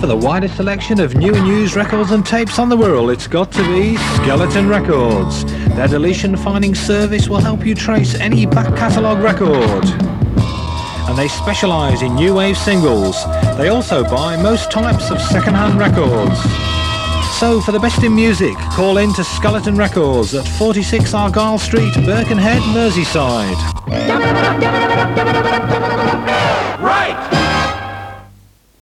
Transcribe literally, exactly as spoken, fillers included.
for the widest selection of new and used records and tapes on the world, it's got to be Skeleton Records. Their deletion finding service will help you trace any back catalogue record. And they specialise in new wave singles. They also buy most types of second-hand records. So for the best in music, call in to Skeleton Records at forty-six Argyle Street, Birkenhead, Merseyside. Right!